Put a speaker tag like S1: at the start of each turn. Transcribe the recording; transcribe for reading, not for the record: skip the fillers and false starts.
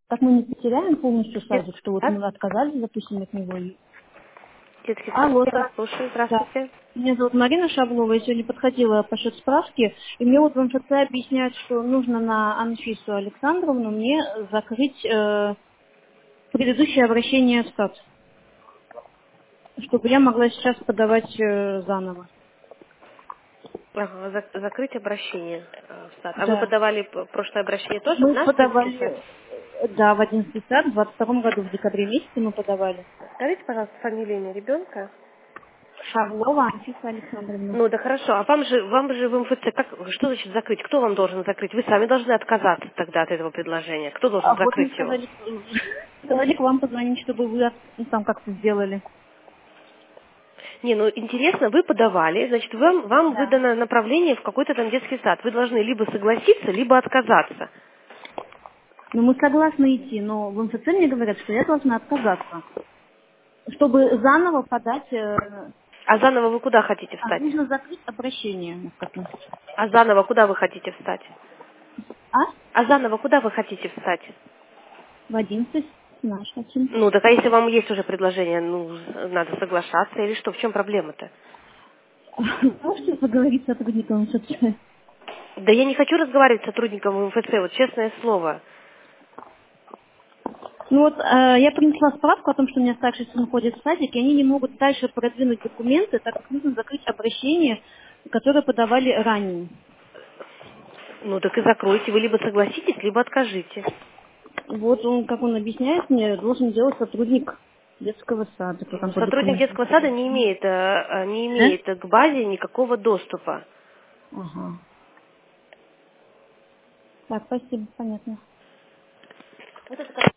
S1: Так мы не потеряем полностью
S2: Детский
S1: садик, что вот
S2: сад?
S1: мы отказались, допустим, от него.
S2: Детский сад,
S1: Алло,
S2: я вас слушаю,
S1: да.
S2: здравствуйте.
S1: Меня зовут Марина Шаблова, я сегодня подходила по счет справки, и мне вот в МФЦ объясняют, что нужно на Анфису Александровну мне закрыть предыдущее обращение в САД, чтобы я могла сейчас подавать заново.
S2: Ага, закрыть обращение в сад. А вы
S1: Да.
S2: подавали прошлое обращение тоже в
S1: Мы
S2: наш детский сад?
S1: подавали, да, в 11 сад, в 22 году, в декабре месяце мы подавали.
S2: Скажите, пожалуйста, фамилию имя ребенка.
S1: Шаблова Анфиса Александровна.
S2: Ну да хорошо, а вам же в МФЦ, что значит закрыть? Кто вам должен закрыть? Вы сами должны отказаться тогда от этого предложения. Кто должен
S1: А вот мне
S2: закрыть его?
S1: сказали к вам позвонить, чтобы вы там как-то сделали.
S2: Не, ну интересно, вы подавали, значит, вам
S1: Да.
S2: выдано направление в какой-то там детский сад. Вы должны либо согласиться, либо отказаться.
S1: Ну, мы согласны идти, но в МФЦ мне говорят, что я должна отказаться. Чтобы заново подать,
S2: А заново вы куда хотите встать?
S1: нужно закрыть обращение. Вот как мы.
S2: А заново куда вы хотите встать?
S1: А?
S2: А заново куда вы хотите встать?
S1: В 11 наш хотим.
S2: Ну, так а если вам есть уже предложение, ну, надо соглашаться или что? В чем проблема-то?
S1: Можете поговорить с сотрудником МФЦ?
S2: Да я не хочу разговаривать с сотрудником МФЦ, вот честное слово.
S1: Ну вот, я принесла справку о том, что у меня старший сын ходит в садик, и они не могут дальше продвинуть документы, так как нужно закрыть обращение, которое подавали ранее.
S2: Ну, так и закройте, вы либо согласитесь, либо откажите.
S1: Вот он, как он объясняет мне, должен делать сотрудник детского сада, кто там
S2: Ну,
S1: по
S2: сотрудник
S1: документам
S2: детского сада
S1: подает.
S2: не
S1: Да?
S2: имеет к базе никакого доступа.
S1: Ага. Так, спасибо, понятно.
S2: Вот это